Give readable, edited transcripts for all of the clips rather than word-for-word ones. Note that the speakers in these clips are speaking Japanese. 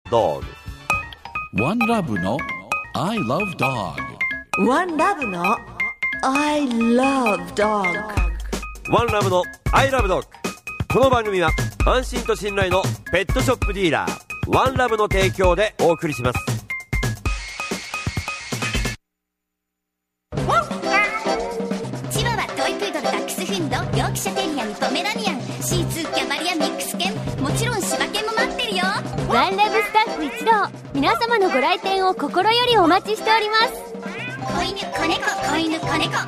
Dog。 One Love の I Love Dog。 One Love の I Love Dog。 One Love の I Love Dog。 この番組は安心と信頼のペットショップディーラーワンラブの提供でお送りします。 チワワ、トイプードル、ダックスフンド、ヨークシャテリアン、ポメラニアン、シーツー、キャバリア、ミックス犬、もちろん柴犬も待ってるよ。 ワンラブスタッフ一同、皆様のご来店を心よりお待ちしております。 子犬、子猫、子犬、子猫、ペットショップワンラ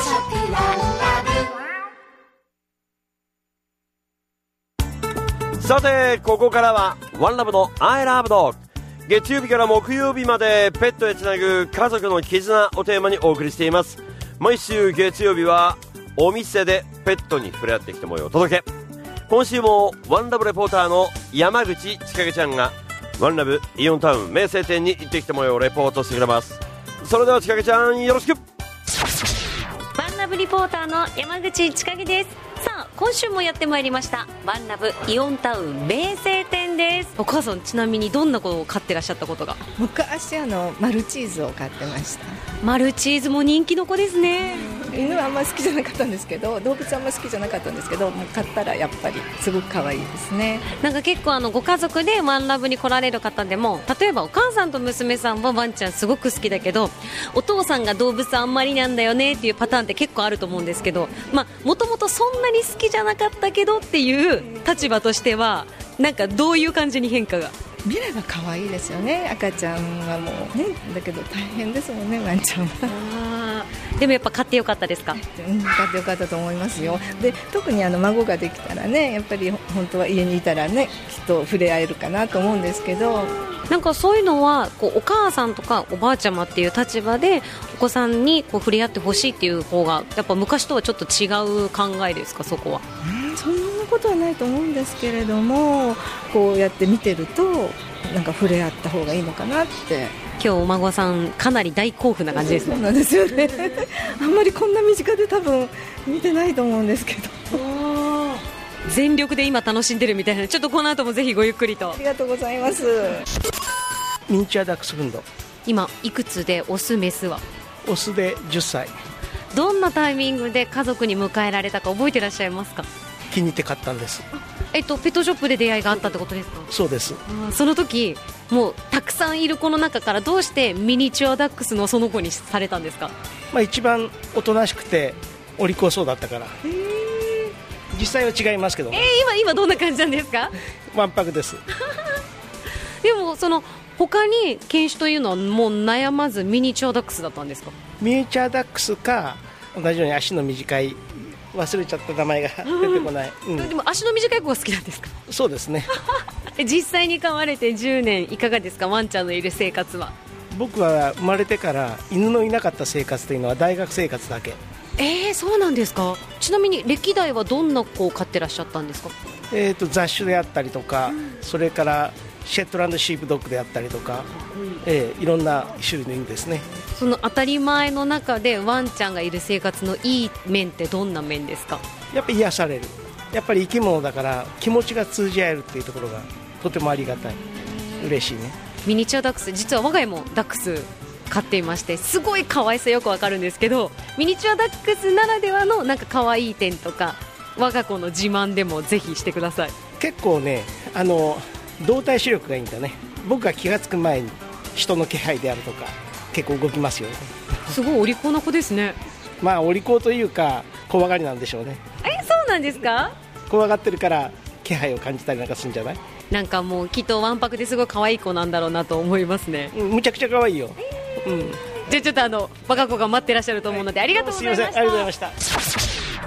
さてここからはワンラブの I Love Dog。 月曜日から木曜日までペットへつなぐ家族の絆をテーマにお送りしています。毎週月曜日はお店でペットに触れ合ってきた模様をお届け。今週もワンラブレポーターの山口千景ちゃんがワンラブイオンタウン名声店に行ってきた模様をレポートしてくれます。それでは千景ちゃんよろしく。 ワンラブリポーターの山口千景です。さあ今週もやってまいりましたワンラブイオンタウン名声店です。お母さんちなみにどんな子を飼ってらっしゃったことが？ 昔マルチーズを飼ってました。 マルチーズも人気の子ですね。 犬はあんまり好きじゃなかったんですけど、動物はあんまり好きじゃなかったんですけど、もう飼ったらやっぱりすごく可愛いですね。 なんか結構ご家族でワンラブに来られる方でも、例えばお母さんと娘さんはワンちゃんすごく好きだけどお父さんが動物あんまりなんだよねっていうパターンって結構あると思うんですけど、もともとそんなに好きじゃなかったけどっていう立場としてはなんかどういう感じに変化が？ 見れば可愛いですよね。赤ちゃんはもうね、だけど大変ですもんね、ワンちゃんは。 でもやっぱ飼ってよかったですか？ 飼ってよかったと思いますよ。で特に孫ができたらね、やっぱり本当は家にいたらね、きっと触れ合えるかなと思うんですけど、 なんかそういうのはお母さんとかおばあちゃまっていう立場でお子さんに触れ合ってほしいっていう方がやっぱ昔とはちょっと違う考えですか？そこは。 そんなことはないと思うんですけれども、こうやって見てるとなんか触れ合った方がいいのかなって。 今日お孫さんかなり大興奮な感じですね。 そうなんですよねあんまりこんな身近で多分見てないと思うんですけど全力で今楽しんでるみたいな。ちょっとこの後もぜひごゆっくりと。 ありがとうございます。 ミニチュアダックスフンド。 今いくつでオスメスは？ オスで10歳。 どんなタイミングで家族に迎えられたか覚えてらっしゃいますか？ 気に入って買ったんです。 ペットショップで出会いがあったってことですか？ そうです。 その時もうたくさんいる子の中からどうしてミニチュアダックスのその子にされたんですか？ 一番おとなしくてお利口そうだったから。実際は違いますけど、 今どんな感じなんですか？ わんぱくですでも他に犬種というのはもう悩まずミニチュアダックスだったんですか？ ミニチュアダックスか同じように足の短い、忘れちゃった名前が出てこない、 でも足の短い子が好きなんですか？ そうですね実際に飼われて10年いかがですか？ワンちゃんのいる生活は。 僕は生まれてから犬のいなかった生活というのは大学生活だけ。 そうなんですか。ちなみに歴代はどんな子を飼ってらっしゃったんですか？ 雑種であったりとか、それからシェットランドシープドッグであったりとか、いろんな種類の犬ですね。 その当たり前の中でワンちゃんがいる生活のいい面ってどんな面ですか？ やっぱり癒される。やっぱり生き物だから気持ちが通じ合えるっていうところがとてもありがたい。嬉しいね。 ミニチュアダックス、実は我が家もダックス飼っていまして、すごい可愛さよくわかるんですけど、ミニチュアダックスならではのなんか可愛い点とか我が子の自慢でもぜひしてください。 結構ね、動体視力がいいんだね。僕が気がつく前に人の気配であるとか結構動きますよね。 すごいお利口な子ですね。 お利口というか怖がりなんでしょうね。 そうなんですか？ 怖がってるから気配を感じたりなんかするんじゃない？ なんかもうきっとわんぱくですごい可愛い子なんだろうなと思いますね。 むちゃくちゃ可愛いよ。 じゃあちょっと我が子が待ってらっしゃると思うので、ありがとうございました。 すいません、ありがとうございました。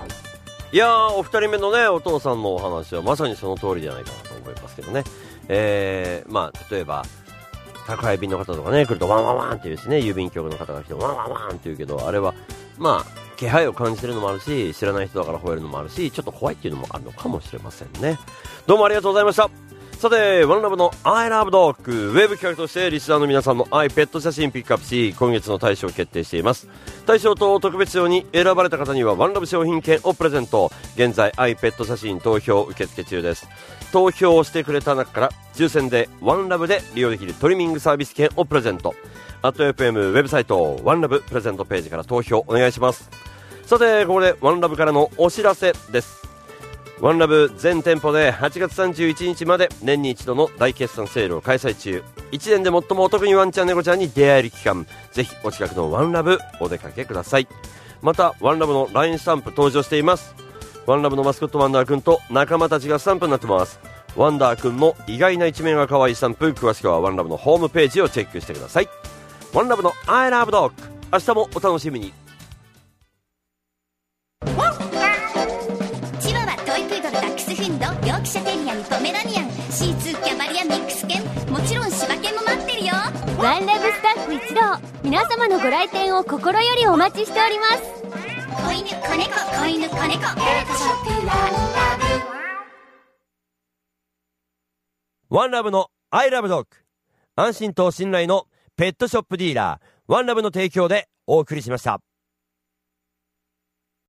いやー、お二人目のねお父さんのお話はまさにその通りじゃないかなと思いますけどね。例えば宅配便の方とかね来るとワンワンワンって言うしね、郵便局の方が来てワンワンワンって言うけど、あれは気配を感じてるのもあるし、知らない人だから吠えるのもあるし、ちょっと怖いっていうのもあるのかもしれませんね。どうもありがとうございました。 さてワンラブの I love dog ウェブ企画としてリスナーの皆さんの愛ペット写真ピックアップし、今月の大賞を決定しています。大賞と特別賞に選ばれた方にはワンラブ商品券をプレゼント。現在愛ペット写真投票受付中です。投票をしてくれた中から抽選でワンラブで利用できるトリミングサービス券をプレゼント。@FM ウェブサイトワンラブプレゼントページから投票お願いします。さてここでワンラブからのお知らせです。ワンラブ全店舗で8月31日まで年に一度の大決算セールを開催中。1年で最もお得にワンちゃん猫ちゃんに出会える期間、ぜひお近くのワンラブお出かけください。またワンラブの LINE スタンプ登場しています。ワンラブのマスコットワンダーくんと仲間たちがスタンプになってます。ワンダーくんの意外な一面が可愛いスタンプ、詳しくはワンラブのホームページをチェックしてください。ワンラブの I love dog、 明日もお楽しみに。 チワワ、トイプードル、ダックスフンド、ヨークシャテリアにポメラニアン、シーツー、キャバリア、ミックス犬、もちろん柴犬も待ってるよ。 ワンラブスタッフ一同、皆様のご来店を心よりお待ちしております。 子犬、子猫、子犬、子猫、ペットショップワンラブ。 ワンラブの I love dog、 安心と信頼のペットショップディーラーワンラブの提供でお送りしました。